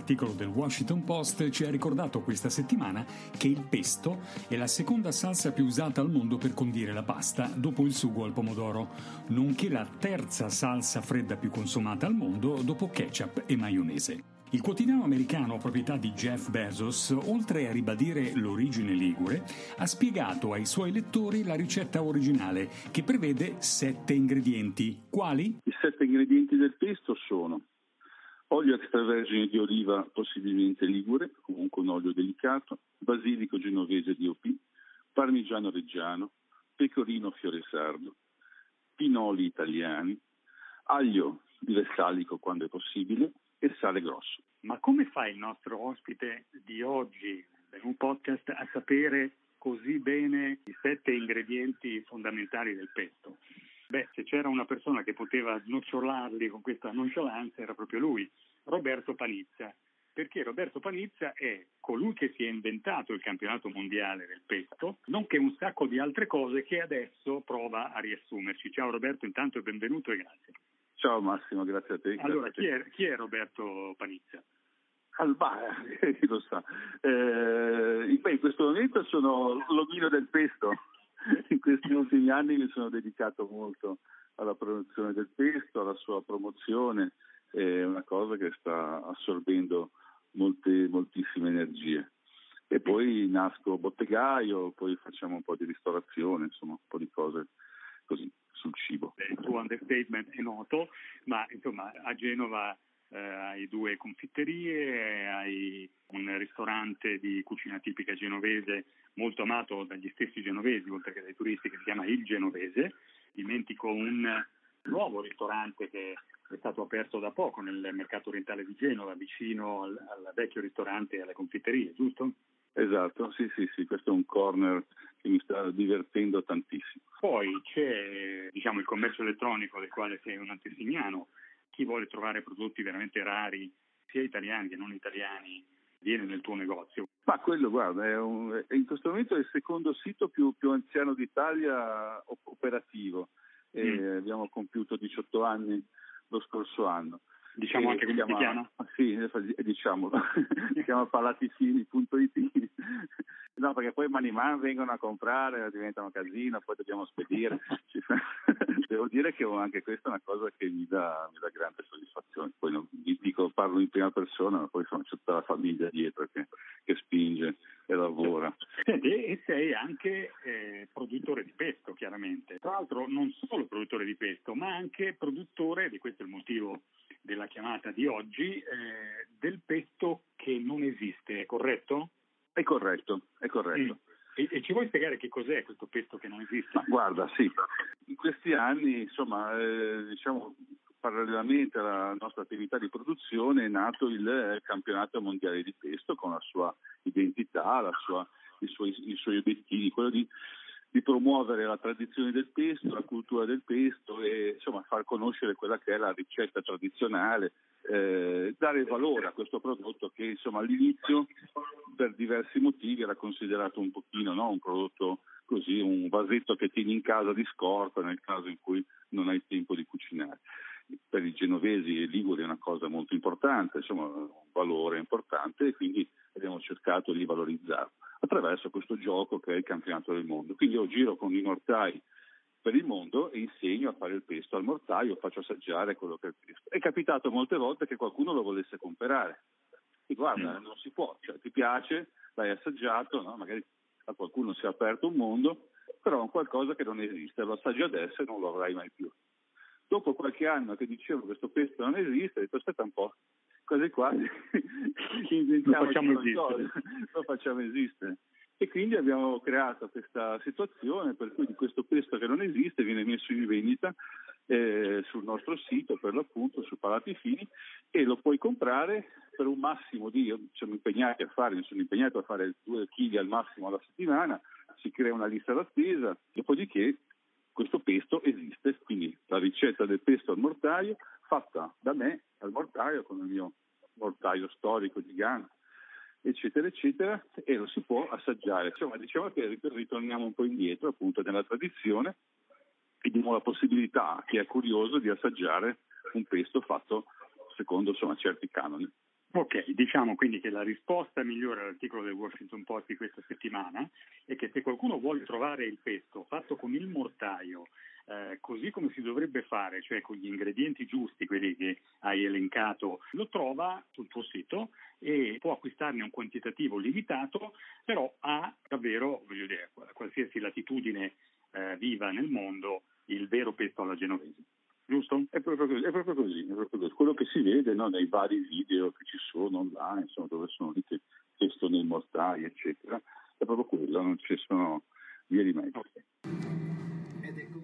articolo del Washington Post ci ha ricordato questa settimana che il pesto è la seconda salsa più usata al mondo per condire la pasta, dopo il sugo al pomodoro, nonché la terza salsa fredda più consumata al mondo dopo ketchup e maionese. Il quotidiano americano, proprietà di Jeff Bezos, oltre a ribadire l'origine ligure, ha spiegato ai suoi lettori la ricetta originale, che prevede 7 ingredienti. Quali? I 7 ingredienti del pesto sono olio extravergine di oliva, possibilmente ligure, comunque un olio delicato, basilico genovese DOP, parmigiano reggiano, pecorino fiore sardo, pinoli italiani, aglio di Vessalico quando è possibile, e sale grosso. Ma come fa il nostro ospite di oggi in un podcast a sapere così bene i 7 ingredienti fondamentali del pesto? Beh, se c'era una persona che poteva snocciolarli con questa nonchalance era proprio lui, Roberto Panizza. Perché Roberto Panizza è colui che si è inventato il campionato mondiale del pesto, nonché un sacco di altre cose che adesso prova a riassumerci. Ciao Roberto, intanto benvenuto e grazie. Ciao Massimo, grazie a te. Allora, chi è Roberto Panizza? Chi lo sa. In questo momento sono l'omino del pesto. In questi ultimi anni mi sono dedicato molto alla produzione del pesto, alla sua promozione, è una cosa che sta assorbendo moltissime energie. E poi nasco bottegaio, poi facciamo un po' di ristorazione, insomma un po' di cose così sul cibo. Il tuo understatement è noto, ma insomma a Genova hai 2 confitterie, hai un ristorante di cucina tipica genovese molto amato dagli stessi genovesi, oltre che dai turisti, che si chiama Il Genovese. Dimentico un nuovo ristorante che è stato aperto da poco nel mercato orientale di Genova, vicino al vecchio ristorante e alle confitterie, giusto? Esatto, sì, questo è un corner che mi sta divertendo tantissimo. Poi c'è, il commercio elettronico del quale sei un antesignano. Chi vuole trovare prodotti veramente rari, sia italiani che non italiani, viene nel tuo negozio. Ma quello, guarda, è in questo momento è il secondo sito più anziano d'Italia operativo. Abbiamo compiuto 18 anni lo scorso anno. Diciamo anche come si chiama? Sì, diciamolo. Si chiama palatifini.it. No, perché poi man mano vengono a comprare, diventano casino, poi dobbiamo spedire. Devo dire che anche questa è una cosa che mi dà grande soddisfazione. Poi non dico, parlo in prima persona, ma poi c'è tutta la famiglia dietro che spinge e lavora. E sei anche produttore di pesto, chiaramente. Tra l'altro non solo produttore di pesto, ma anche produttore, di questo è il motivo della chiamata di oggi, del pesto che non esiste, è corretto? È corretto. E ci vuoi spiegare che cos'è questo pesto che non esiste? Ma guarda, sì, in questi anni, insomma, parallelamente alla nostra attività di produzione è nato il campionato mondiale di pesto con la sua identità, i suoi obiettivi, quello di promuovere la tradizione del pesto, la cultura del pesto e insomma far conoscere quella che è la ricetta tradizionale, dare valore a questo prodotto che insomma all'inizio per diversi motivi era considerato un pochino, no? Un prodotto così, un vasetto che tieni in casa di scorta nel caso in cui non hai tempo di cucinare. Per i genovesi e liguri è una cosa molto importante, insomma un valore importante e quindi abbiamo cercato di valorizzarlo attraverso questo gioco che è il campionato del mondo. Quindi io giro con i mortai per il mondo e insegno a fare il pesto al mortaio, faccio assaggiare quello che è il pesto. È capitato molte volte che qualcuno lo volesse comprare e guarda, non si può, cioè ti piace, l'hai assaggiato, no? Magari a qualcuno si è aperto un mondo, però è un qualcosa che non esiste, lo assaggi adesso e non lo avrai mai più. Dopo qualche anno che dicevo che questo pesto non esiste, ho detto aspetta un po', cose qua inventiamo, lo facciamo esistere. E quindi abbiamo creato questa situazione per cui di questo pesto che non esiste viene messo in vendita sul nostro sito, per l'appunto su Palatifini, e lo puoi comprare per un massimo io mi sono impegnato a fare 2 kg al massimo alla settimana, si crea una lista d'attesa, dopodiché questo pesto esiste, quindi la ricetta del pesto al mortaio fatta da me al mortaio con il mio mortaio storico gigante, eccetera eccetera, e lo si può assaggiare. Insomma, diciamo che ritorniamo un po' indietro appunto nella tradizione e diamo la possibilità a chi è curioso di assaggiare un pesto fatto secondo certi canoni. Ok, diciamo quindi che la risposta migliore all'articolo del Washington Post di questa settimana è che se qualcuno vuole trovare il pesto fatto con il mortaio, così come si dovrebbe fare, cioè con gli ingredienti giusti, quelli che hai elencato, lo trova sul tuo sito e può acquistarne un quantitativo limitato, però ha davvero, voglio dire, a qualsiasi latitudine viva nel mondo, il vero pesto alla genovese. Giusto? È proprio così. Quello che si vede, no, nei vari video che ci sono online, insomma, dove sono lì che testano i mortai, eccetera, è proprio quello, non ci sono vie di mezzo. Okay.